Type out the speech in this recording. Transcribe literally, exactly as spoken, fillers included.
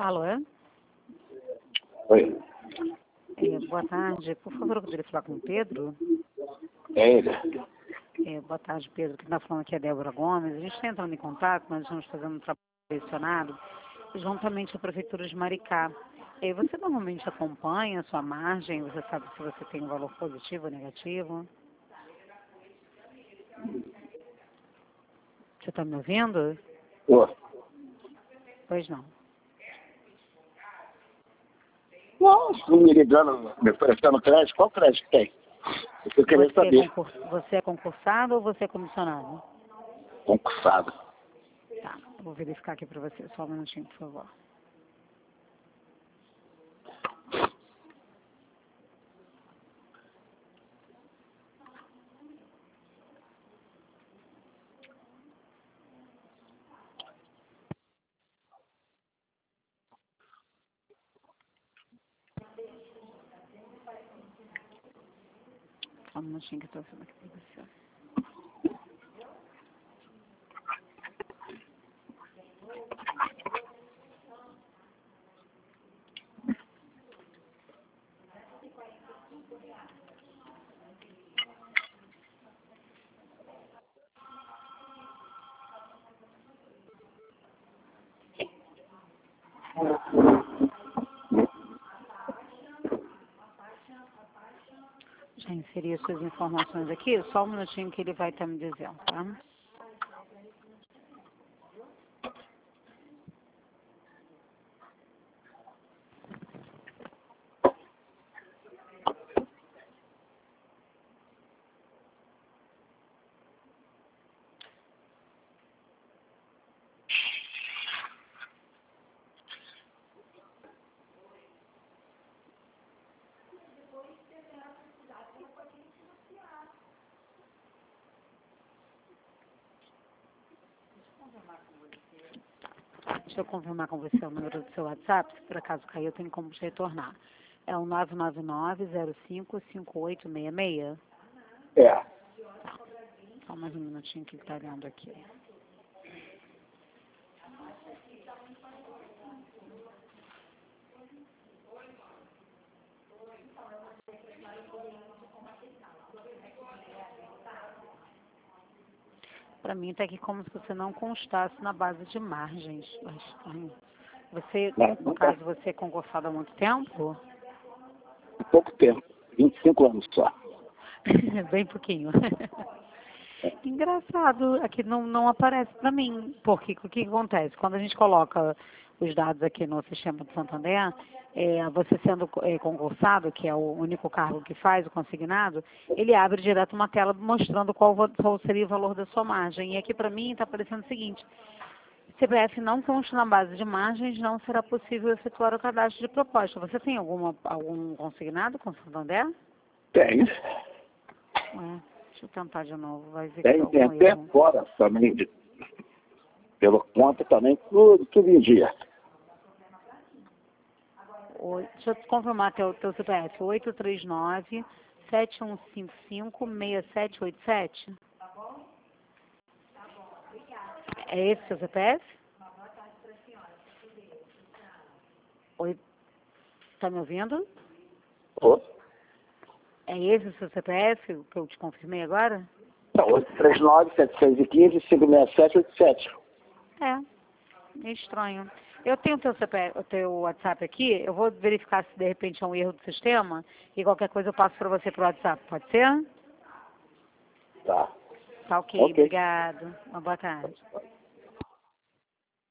Alô? Oi. É, boa tarde. Por favor, eu poderia falar com o Pedro? É ele. É, boa tarde, Pedro. Quem está falando aqui é Débora Gomes. A gente está entrando em contato, nós estamos fazendo um trabalho selecionado juntamente à Prefeitura de Maricá. É, você normalmente acompanha a sua margem? Você sabe se você tem um valor positivo ou negativo? Você está me ouvindo? Ô. Pois não. Nossa, não me ligando, me oferecendo crédito. Qual crédito tem? Eu queria Você é, saber. concur... você é concursado ou você é comissionado? Concursado. Tá, eu vou verificar aqui para você. Só um minutinho, por favor. Só um minutinho que eu estou fazendo aqui para você. Já inseri as suas informações aqui, só um minutinho que ele vai estar me dizendo, tá? Deixa eu confirmar com você o número do seu WhatsApp, se por acaso cair eu tenho como te retornar. É o nove nove nove zero cinco cinco oito seis seis? É. Tá. Só mais um minutinho que ele está olhando aqui. Para mim está aqui como se você não constasse na base de margens. É estranho. Você, Não, no não tá. caso, você é concursado há muito tempo? Pouco tempo. vinte e cinco anos só. Bem pouquinho. Engraçado, aqui não, não aparece para mim, porque o que, que acontece? Quando a gente coloca os dados aqui no sistema do Santander, é, você sendo é, concursado, que é o único cargo que faz, o consignado, ele abre direto uma tela mostrando qual, vo- qual seria o valor da sua margem. E aqui para mim está aparecendo o seguinte: C P F não consta na base de margens, não será possível efetuar o cadastro de proposta. Você tem alguma, algum consignado com o Santander? Tem. Ué, deixa eu tentar de novo, vai ver que Tem, deu tem algum até erro. fora também. De, pela conta também, tudo, tudo em dia. Oi, deixa eu te confirmar teu, teu C P F, oito três nove, sete um cinco cinco, seis sete oito sete. É esse seu C P F? Oi, tá me ouvindo? Ô. É esse o seu C P F que eu te confirmei agora? Não, oito três nove, sete seis um cinco, cinco seis sete oito sete. É, é estranho. Eu tenho o teu C P F, o teu WhatsApp aqui, eu vou verificar se de repente é um erro do sistema e qualquer coisa eu passo para você pro WhatsApp, pode ser? Tá. Tá ok, Ok. obrigado. Uma boa tarde.